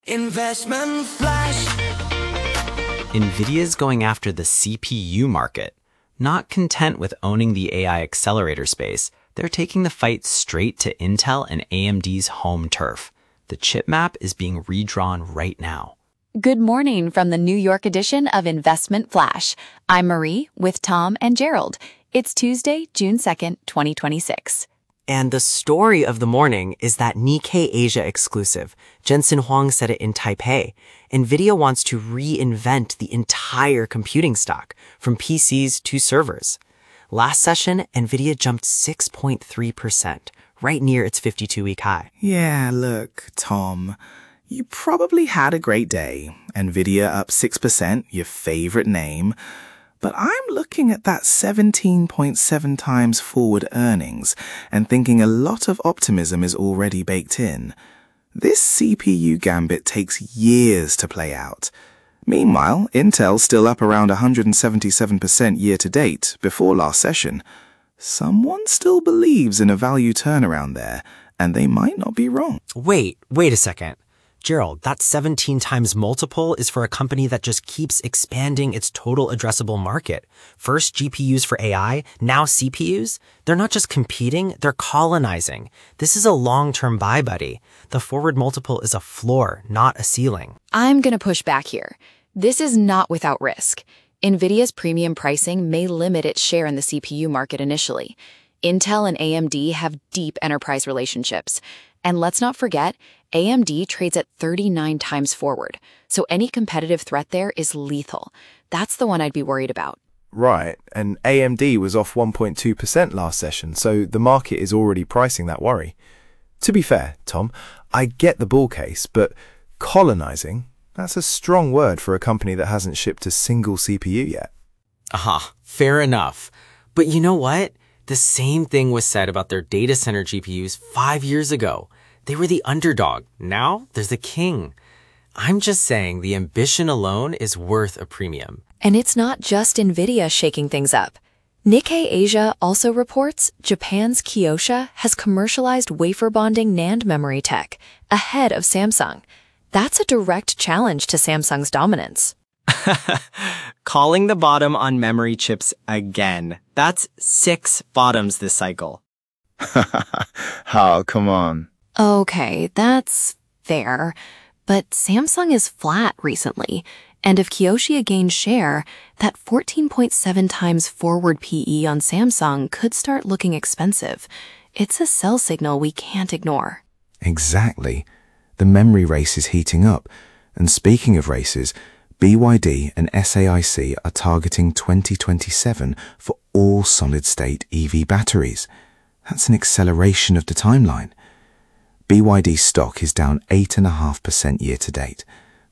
Investment Flash. NVIDIA's going after the CPU market. Not content with owning the AI accelerator space, they're taking the fight straight to Intel and AMD's home turf. The chip map is being redrawn right now. Good morning from the New York edition of Investment Flash. I'm Marie with Tom and Gerald. It's Tuesday, June 2nd, 2026. And the story of the morning is that Nikkei Asia exclusive. Jensen Huang said it in Taipei. NVIDIA wants to reinvent the entire computing stock, from PCs to servers. Last session, NVIDIA jumped 6.3%, right near its 52-week high. Yeah, look, Tom, you probably had a great day. NVIDIA up 6%, your favorite name. But I'm looking at that 17.7 times forward earnings and thinking a lot of optimism is already baked in. This CPU gambit takes years to play out. Meanwhile, Intel's still up around 177% year to date before last session. Someone still believes in a value turnaround there, and they might not be wrong. Wait a second. Gerald, that 17 times multiple is for a company that just keeps expanding its total addressable market. First GPUs for AI, now CPUs. They're not just competing, they're colonizing. This is a long-term buy, buddy. The forward multiple is a floor, not a ceiling. I'm going to push back here. This is not without risk. NVIDIA's premium pricing may limit its share in the CPU market initially. Intel and AMD have deep enterprise relationships. And let's not forget, AMD trades at 39 times forward, so any competitive threat there is lethal. That's the one I'd be worried about. Right, and AMD was off 1.2% last session, so the market is already pricing that worry. To be fair, Tom, I get the bull case, but colonizing, that's a strong word for a company that hasn't shipped a single CPU yet. Aha, fair enough. But you know what? The same thing was said about their data center GPUs 5 years ago. They were the underdog. Now there's a king. I'm just saying the ambition alone is worth a premium. And it's not just NVIDIA shaking things up. Nikkei Asia also reports Japan's Kioxia has commercialized wafer bonding NAND memory tech ahead of Samsung. That's a direct challenge to Samsung's dominance. Calling the bottom on memory chips again. That's 6 bottoms this cycle. Oh, come on. Okay, that's fair. But Samsung is flat recently. And if Kioxia gains share, that 14.7 times forward PE on Samsung could start looking expensive. It's a sell signal we can't ignore. Exactly. The memory race is heating up. And speaking of races, BYD and SAIC are targeting 2027 for all solid-state EV batteries. That's an acceleration of the timeline. BYD stock is down 8.5% year-to-date,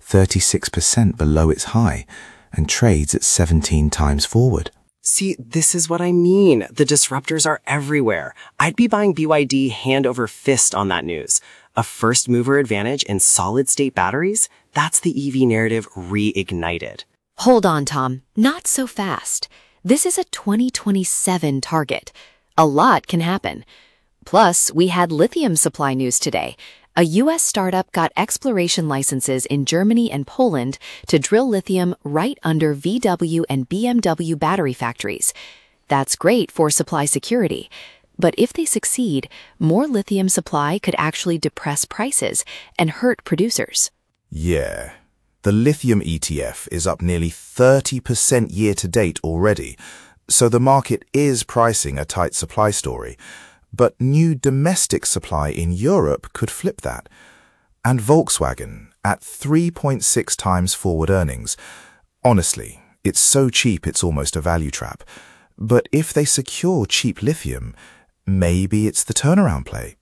36% below its high, and trades at 17 times forward. See, this is what I mean. The disruptors are everywhere. I'd be buying BYD hand over fist on that news. A first mover advantage in solid-state batteries? That's the EV narrative reignited. Hold on, Tom. Not so fast. This is a 2027 target. A lot can happen. Plus, we had lithium supply news today. A U.S. startup got exploration licenses in Germany and Poland to drill lithium right under VW and BMW battery factories. That's great for supply security. But if they succeed, more lithium supply could actually depress prices and hurt producers. Yeah. The lithium ETF is up nearly 30% year-to-date already, so the market is pricing a tight supply story. But new domestic supply in Europe could flip that. And Volkswagen, at 3.6 times forward earnings. Honestly, it's so cheap it's almost a value trap. But if they secure cheap lithium, maybe it's the turnaround play.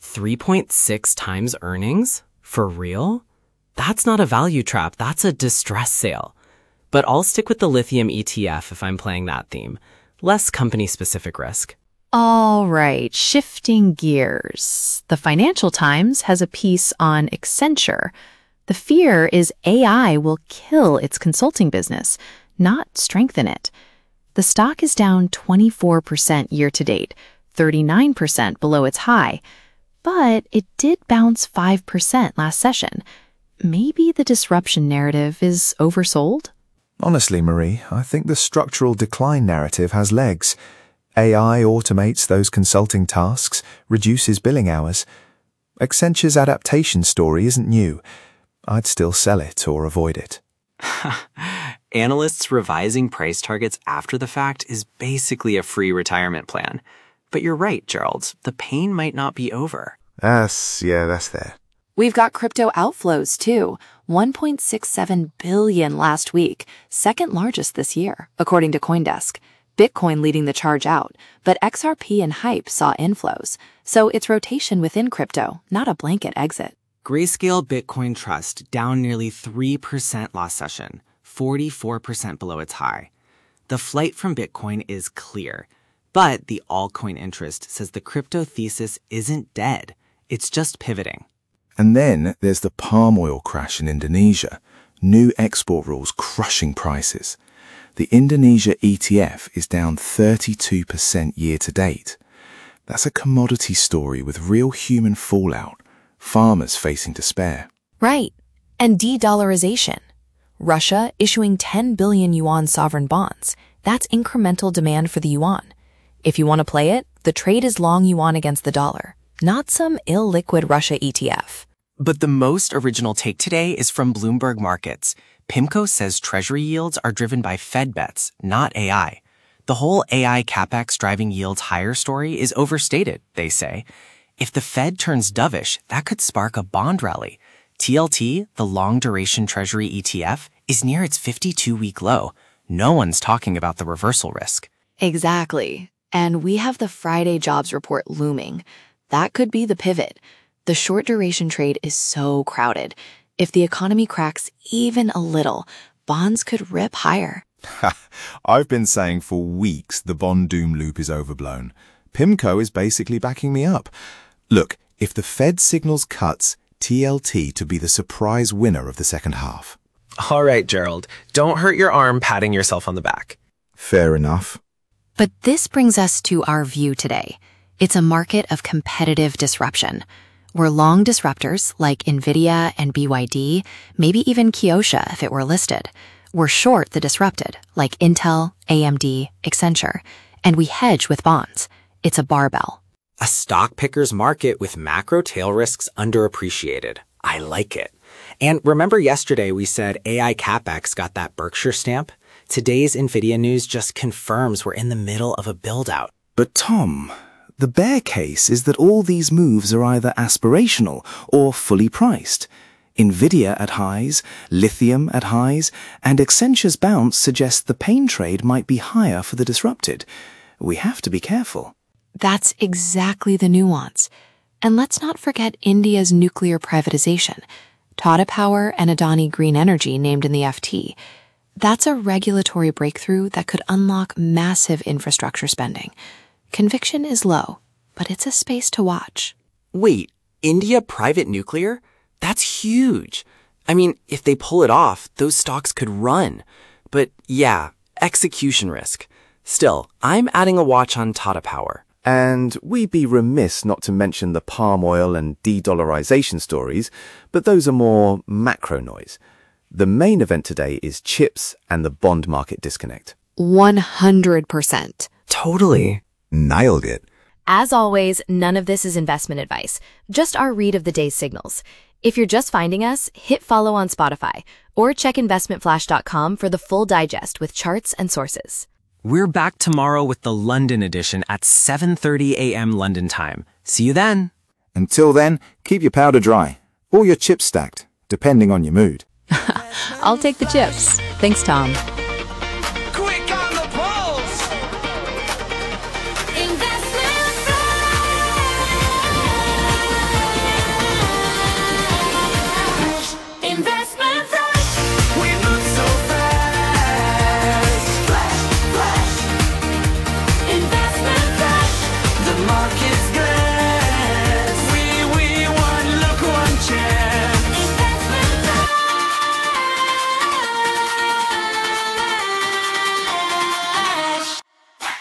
3.6 times earnings? For real? That's not a value trap, that's a distress sale. But I'll stick with the lithium ETF if I'm playing that theme. Less company-specific risk. All right, shifting gears. The Financial Times has a piece on Accenture. The fear is AI will kill its consulting business, not strengthen it. The stock is down 24% year-to-date, 39% below its high, but it did bounce 5% last session. maybe the disruption narrative is oversold? Honestly, Marie, I think the structural decline narrative has legs. AI automates those consulting tasks, reduces billing hours. Accenture's adaptation story isn't new. I'd still sell it or avoid it. Analysts revising price targets after the fact is basically a free retirement plan. But you're right, Gerald. The pain might not be over. That's there. We've got crypto outflows too. 1.67 billion last week, second largest this year, according to CoinDesk. Bitcoin leading the charge out, but XRP and Hype saw inflows. So it's rotation within crypto, not a blanket exit. Grayscale Bitcoin Trust down nearly 3% last session, 44% below its high. The flight from Bitcoin is clear, but the altcoin interest says the crypto thesis isn't dead. It's just pivoting. And then there's the palm oil crash in Indonesia. New export rules crushing prices. The Indonesia ETF is down 32% year to date. That's a commodity story with real human fallout. Farmers facing despair. Right. And de-dollarization. Russia issuing 10 billion yuan sovereign bonds. That's incremental demand for the yuan. If you want to play it, the trade is long yuan against the dollar, not some illiquid Russia ETF. But the most original take today is from Bloomberg Markets. PIMCO says Treasury yields are driven by Fed bets, not AI. The whole AI capex driving yields higher story is overstated, they say. If the Fed turns dovish, that could spark a bond rally. TLT, the long-duration Treasury ETF, is near its 52-week low. No one's talking about the reversal risk. Exactly. And we have the Friday jobs report looming. That could be the pivot. The short-duration trade is so crowded. If the economy cracks even a little, bonds could rip higher. I've been saying for weeks the bond doom loop is overblown. PIMCO is basically backing me up. Look, if the Fed signals cuts, TLT to be the surprise winner of the second half. All right, Gerald. Don't hurt your arm patting yourself on the back. Fair enough. But this brings us to our view today. It's a market of competitive disruption. We're long disruptors like NVIDIA and BYD, maybe even Kioxia if it were listed. We're short the disrupted like Intel, AMD, Accenture. And we hedge with bonds. It's a barbell. A stock picker's market with macro tail risks underappreciated. I like it. And remember yesterday we said AI CapEx got that Berkshire stamp? Today's NVIDIA news just confirms we're in the middle of a build-out. But Tom, the bear case is that all these moves are either aspirational or fully priced. NVIDIA at highs, lithium at highs, and Accenture's bounce suggests the pain trade might be higher for the disrupted. We have to be careful. That's exactly the nuance. And let's not forget India's nuclear privatization. Tata Power and Adani Green Energy named in the FT. That's a regulatory breakthrough that could unlock massive infrastructure spending. Conviction is low, but it's a space to watch. Wait, India private nuclear? That's huge. I mean, if they pull it off, those stocks could run. But yeah, execution risk. Still, I'm adding a watch on Tata Power. And we'd be remiss not to mention the palm oil and de-dollarization stories, but those are more macro noise. The main event today is chips and the bond market disconnect. 100%. Totally. Nailed it. As always, none of this is investment advice, just our read of the day's signals. If you're just finding us, hit follow on Spotify or check investmentflash.com for the full digest with charts and sources. We're back tomorrow with the London edition at 7:30 a.m. London time. See you then. Until then, keep your powder dry, or your chips stacked, depending on your mood. I'll take the chips. Thanks, Tom.